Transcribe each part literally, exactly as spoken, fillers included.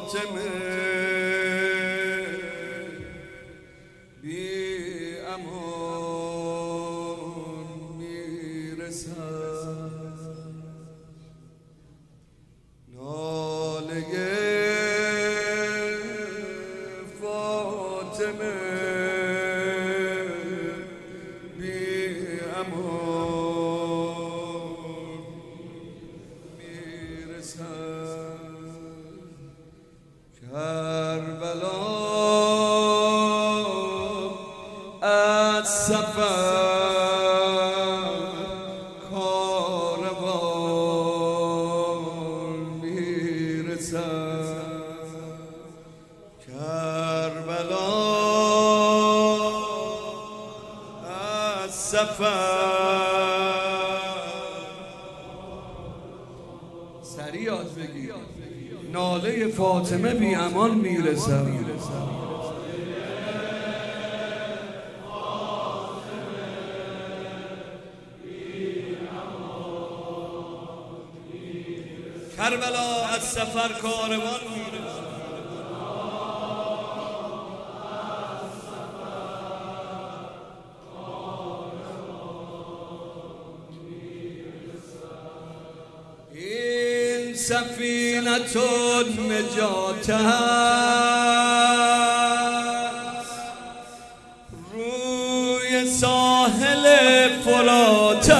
فاطمه بی امان میرسد، ناله فاطمه بی امان میرسد. کربلا از سفر کاروان میرسد، کربلا از سفر سریع یاد بگیر، ناله فاطمه بی امان میرسد. کربلا از سفر کاروان میرسد، این سفینه نجات است، روی ساحل فرات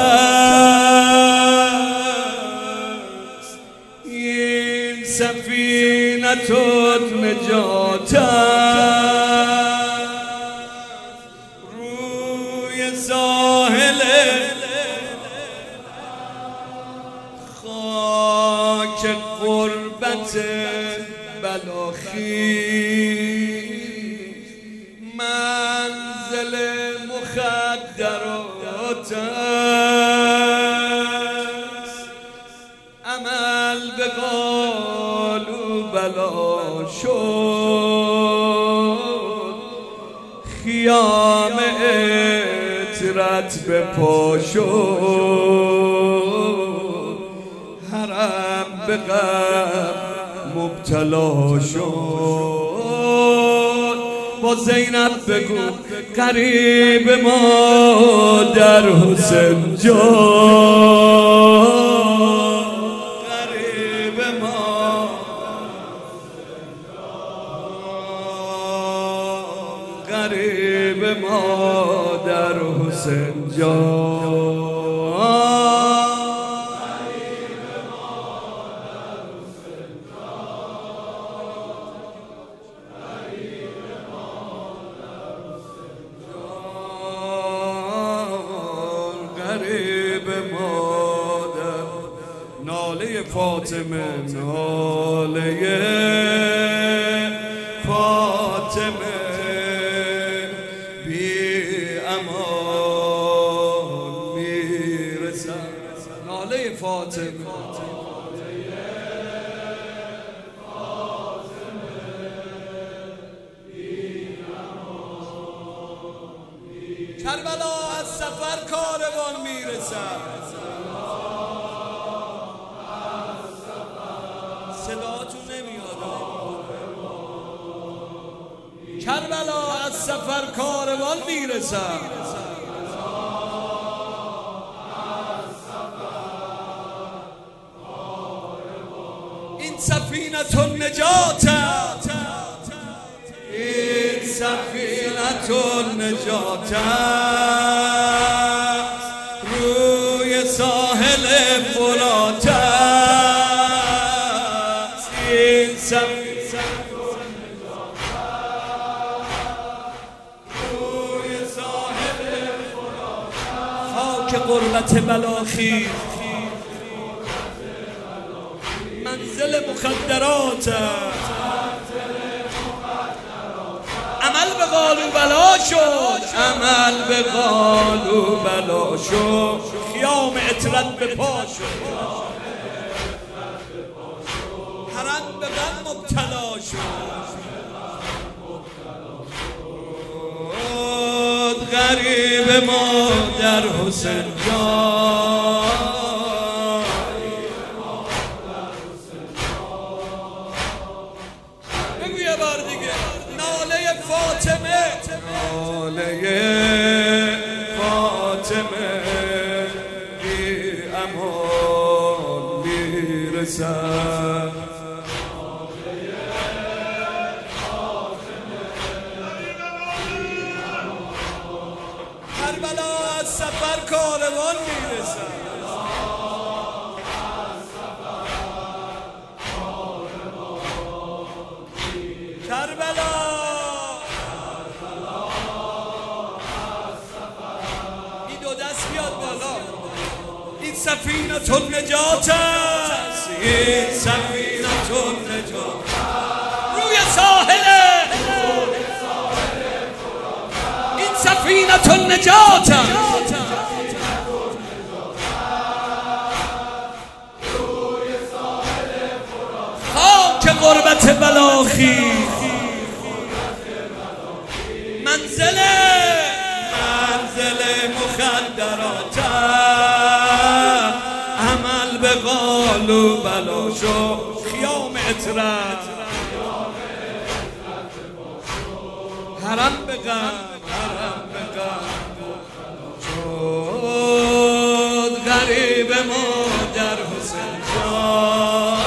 است. این سفینه نجات است، روی ساحل خاک غربت بلاخیز، منزل مخدرات است. عمل به قالو بلا شد، خیام عطرت به پا شد، حرم به غم مبتلا شد. با زینب بگو غریب ما در حسین جان، غریب ما، غریب ما در حسین جان. ناله فاطمه، ناله فاطمه بی امان میرسد، ناله فاطمه. کربلا از سفر کاروان میرسد. صداتون نمیاد. کربلا از سفر کاروان میرسد، این سفینه نجات است، این سفینه نجات است، روی ساحل فرات است. این سفینه روی ساحل فرات است، خاک غربت بلاخیز، منزل مخدرات است. عمل به قالو بلا شد، عمل به قالو بلا شد، خیام عطرت به پا شد، حرم به غم مبتلا شد. غریب ما در حسین جان، امان میرسد. کربلا از سفر کاروان میرسد. کربلا این دو دست بیاد بالا. این سفینه النجات است، این سفینه النجات روی ساحل، این سفینه النجات است. خاک غربت بلاخی منزل منزل مخدرات، عمل به قال و بلا شو خیام عطرت، حرم به غم حرم به غم شد غریب ما در حسین جان.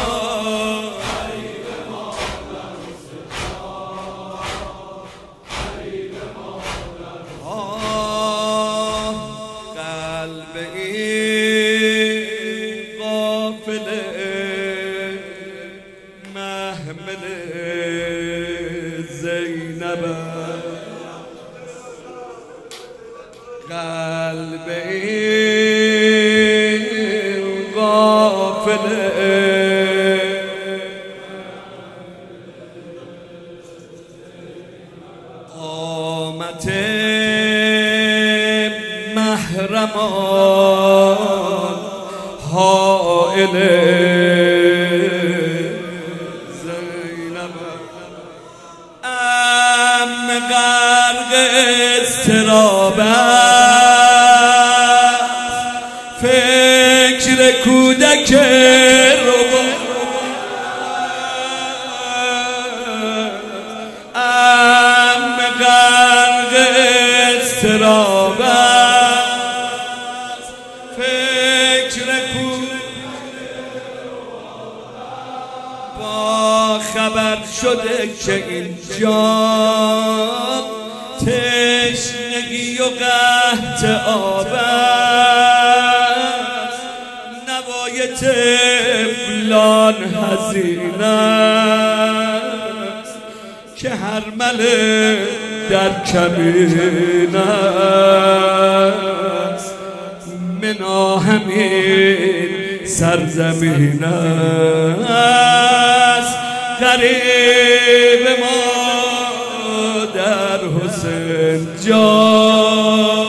قلب این غافله قامت محرمان حائل زینب، ام غرق اضطراب فکر کودک رو، ام غرق اضطراب فکر کودک با خبر شده که اینجا تشنگی و قحط آب است، نوای طفلان حزین است که هر مله در کمین است، منا همین سرزمین است. غریب ما در حسین جان،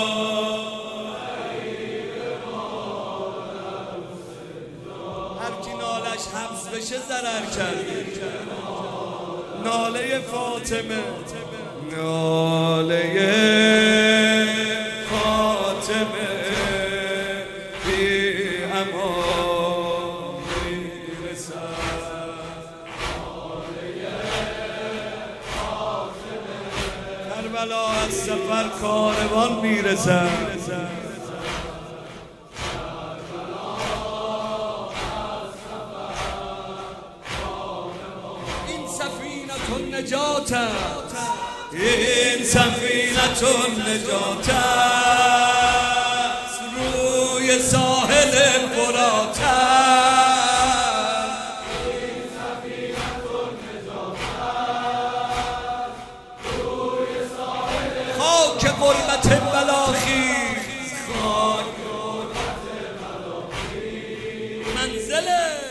هر کی نالش حبس بشه ضرر کرده. ناله فاطمه ناله فاطمه بی امان میرسد. کربلا از سفر کاروان میرسد. این سفینه النجات است، این سفینه النجات است روی ساحل فرات است. این سفینه النجات است روی ساحل خاک غربت بلاخی، خاک غربت بلاخی منزل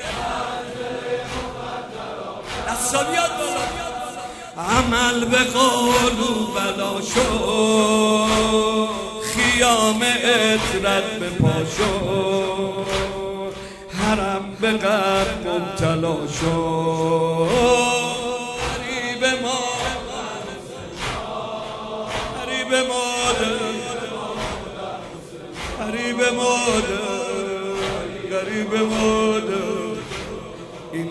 دستا بیاد بالا. عمل به قول و بلا شد، خیام عطرت به پا شد، حرم به غم مبتلا شد. غریب ما غریب مادر غریب مادر غریب مادر این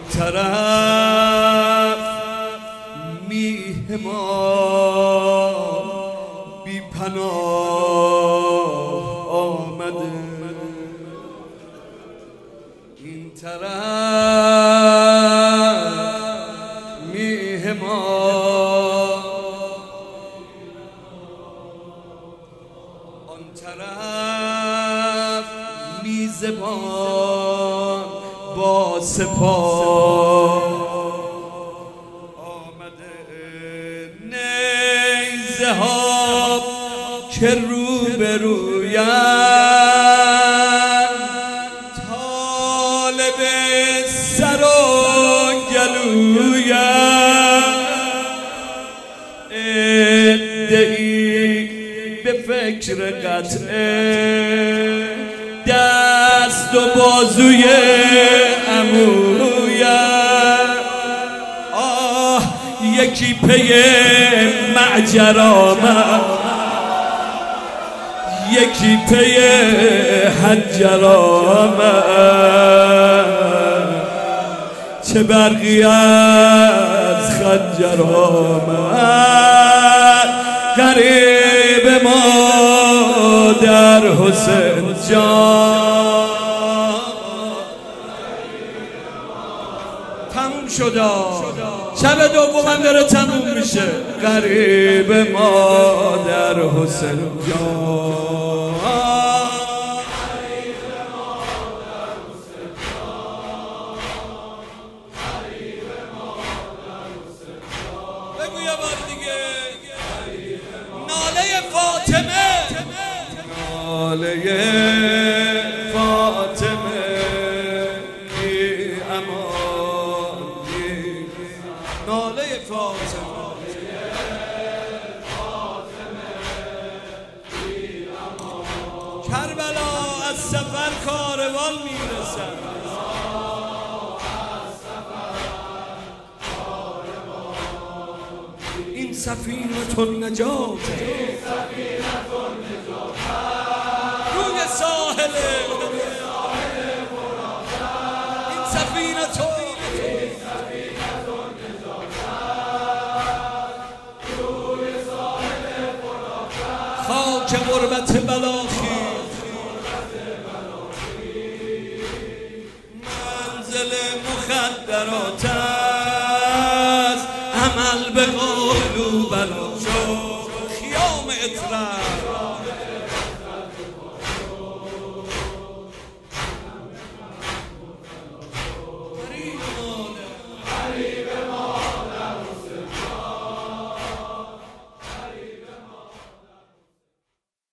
طرف میهمان بی پناه آمده. این طرف میهمان آن طرف میزبان با سپاه آمده نیزه ها که رو به رویم طالب سر و گلویم ادعی به فکر قطعه دست و بازوی عمویم آه یکی پی معجر آمد یکی پی حجر آمد چه برقی از خنجر آمد غریب ما در حسین جان تموم شد شب دومم داره تموم میشه غریب ما در حسین جان بگو یه بار دیگه ناله فاطمه ناله فاطمه بی امان ناله فاطمه کربلا از سفر کاروان میرسد این سفینه النجات روی ساحل این سفینه خاک غربت بلاخی منزل مخدرات است عمل به قول و بلا شو خیام اطرح